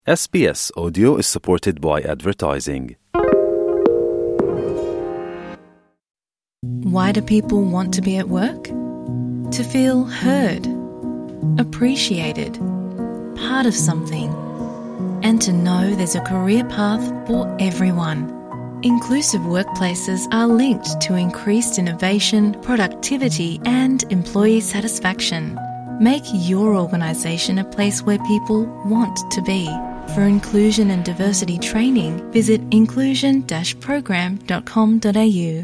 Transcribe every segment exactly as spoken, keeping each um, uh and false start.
S B S Audio is supported by advertising. Why do people want to be at work? To feel heard, appreciated, part of something, and to know there's a career path for everyone. Inclusive workplaces are linked to increased innovation, productivity, and employee satisfaction. Make your organisation a place where people want to be. For inclusion and diversity training, visit inclusion dash program dot com dot a u.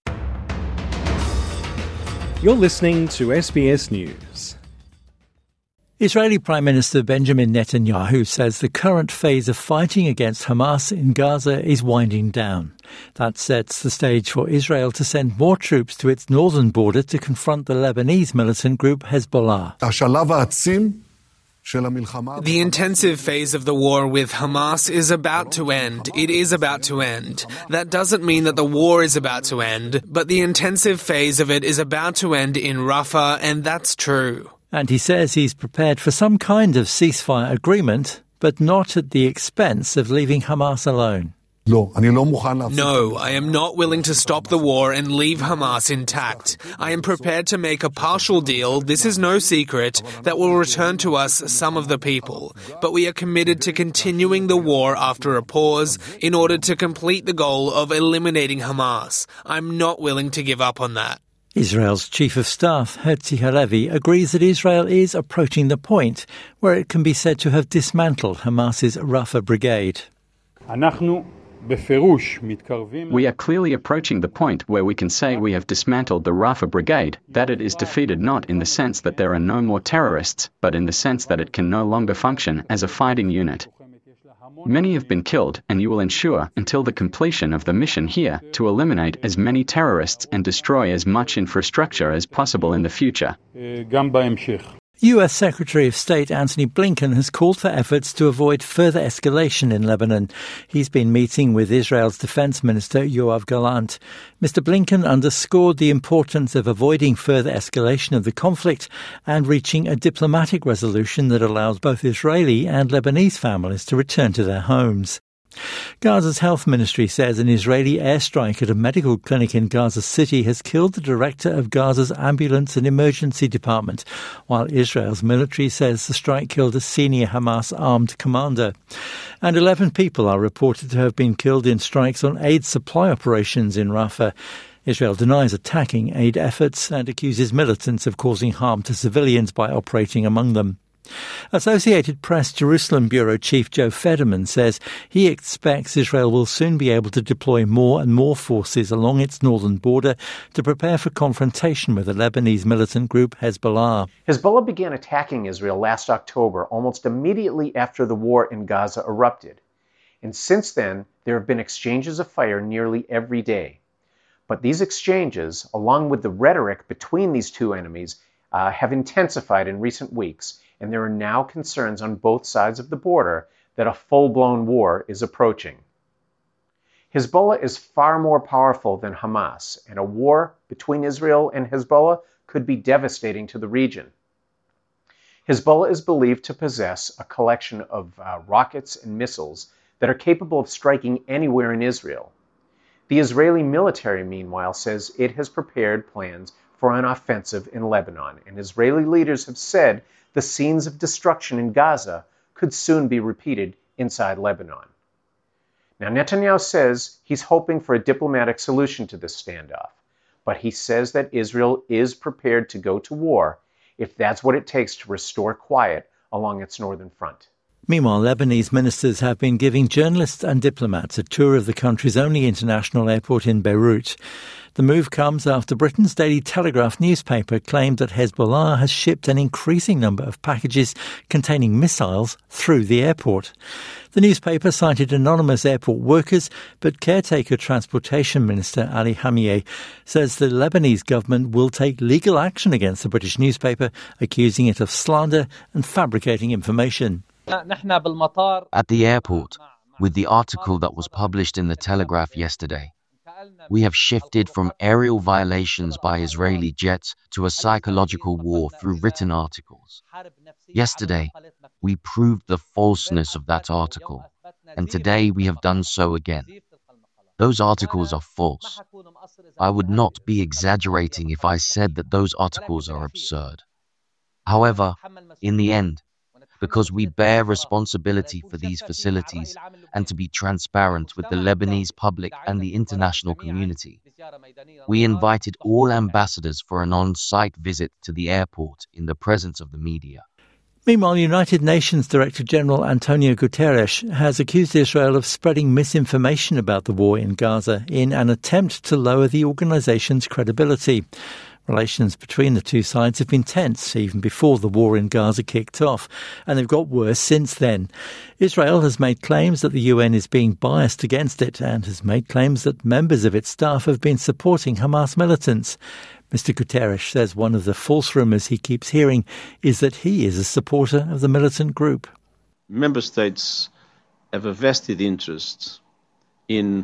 You're listening to S B S News. Israeli Prime Minister Benjamin Netanyahu says the current phase of fighting against Hamas in Gaza is winding down. That sets the stage for Israel to send more troops to its northern border to confront the Lebanese militant group Hezbollah. The intensive phase of the war with Hamas is about to end. It is about to end. That doesn't mean that the war is about to end, but the intensive phase of it is about to end in Rafah, and that's true. And he says he's prepared for some kind of ceasefire agreement, but not at the expense of leaving Hamas alone. No, I am not willing to stop the war and leave Hamas intact. I am prepared to make a partial deal, this is no secret, that will return to us some of the people. But we are committed to continuing the war after a pause in order to complete the goal of eliminating Hamas. I'm not willing to give up on that. Israel's Chief of Staff, Herzi Halevi, agrees that Israel is approaching the point where it can be said to have dismantled Hamas's Rafah brigade. We are clearly approaching the point where we can say we have dismantled the Rafah brigade, that it is defeated not in the sense that there are no more terrorists, but in the sense that it can no longer function as a fighting unit. Many have been killed, and you will ensure, until the completion of the mission here, to eliminate as many terrorists and destroy as much infrastructure as possible in the future. U S Secretary of State Antony Blinken has called for efforts to avoid further escalation in Lebanon. He's been meeting with Israel's Defense Minister Yoav Gallant. Mister Blinken underscored the importance of avoiding further escalation of the conflict and reaching a diplomatic resolution that allows both Israeli and Lebanese families to return to their homes. Gaza's health ministry says an Israeli airstrike at a medical clinic in Gaza City has killed the director of Gaza's ambulance and emergency department, while Israel's military says the strike killed a senior Hamas armed commander. And eleven people are reported to have been killed in strikes on aid supply operations in Rafah. Israel denies attacking aid efforts and accuses militants of causing harm to civilians by operating among them. Associated Press Jerusalem Bureau Chief Joe Federman says he expects Israel will soon be able to deploy more and more forces along its northern border to prepare for confrontation with the Lebanese militant group Hezbollah. Hezbollah began attacking Israel last October, almost immediately after the war in Gaza erupted. And since then, there have been exchanges of fire nearly every day. But these exchanges, along with the rhetoric between these two enemies, uh, have intensified in recent weeks. And there are now concerns on both sides of the border that a full-blown war is approaching. Hezbollah is far more powerful than Hamas, and a war between Israel and Hezbollah could be devastating to the region. Hezbollah is believed to possess a collection of uh, rockets and missiles that are capable of striking anywhere in Israel. The Israeli military, meanwhile, says it has prepared plans for an offensive in Lebanon, and Israeli leaders have said the scenes of destruction in Gaza could soon be repeated inside Lebanon. Now, Netanyahu says he's hoping for a diplomatic solution to this standoff, but he says that Israel is prepared to go to war if that's what it takes to restore quiet along its northern front. Meanwhile, Lebanese ministers have been giving journalists and diplomats a tour of the country's only international airport in Beirut. The move comes after Britain's Daily Telegraph newspaper claimed that Hezbollah has shipped an increasing number of packages containing missiles through the airport. The newspaper cited anonymous airport workers, but caretaker Transportation Minister Ali Hamieh says the Lebanese government will take legal action against the British newspaper, accusing it of slander and fabricating information. At the airport, with the article that was published in the Telegraph yesterday, We have shifted from aerial violations by Israeli jets to a psychological war through written articles. Yesterday, we proved the falseness of that article, and today we have done so again. Those articles are false. I would not be exaggerating if I said that those articles are absurd. However, in the end, because we bear responsibility for these facilities and to be transparent with the Lebanese public and the international community, we invited all ambassadors for an on-site visit to the airport in the presence of the media. Meanwhile, United Nations Director General Antonio Guterres has accused Israel of spreading misinformation about the war in Gaza in an attempt to lower the organisation's credibility. Relations between the two sides have been tense even before the war in Gaza kicked off, and they've got worse since then. Israel has made claims that the U N is being biased against it and has made claims that members of its staff have been supporting Hamas militants. Mister Guterres says one of the false rumours he keeps hearing is that he is a supporter of the militant group. Member states have a vested interest in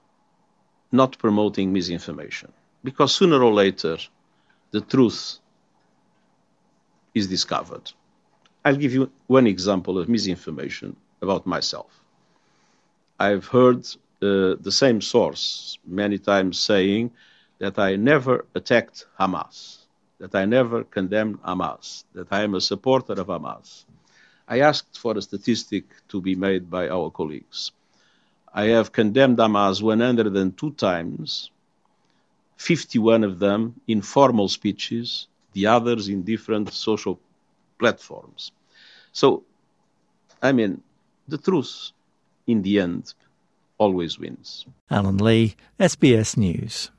not promoting misinformation, because sooner or later the truth is discovered. I'll give you one example of misinformation about myself. I've heard uh, the same source many times saying that I never attacked Hamas, that I never condemned Hamas, that I am a supporter of Hamas. I asked for a statistic to be made by our colleagues. I have condemned Hamas one hundred two times, fifty-one of them in formal speeches, the others in different social platforms. So, I mean, the truth, in the end, always wins. Alan Lee, S B S News.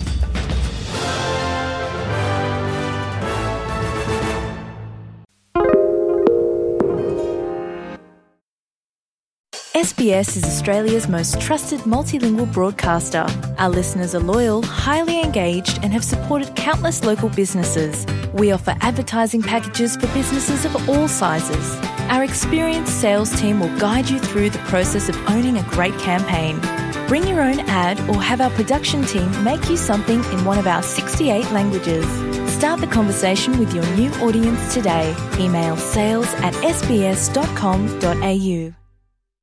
S B S is Australia's most trusted multilingual broadcaster. Our listeners are loyal, highly engaged, and have supported countless local businesses. We offer advertising packages for businesses of all sizes. Our experienced sales team will guide you through the process of owning a great campaign. Bring your own ad or have our production team make you something in one of our sixty-eight languages. Start the conversation with your new audience today. Email sales at s b s dot com dot a u.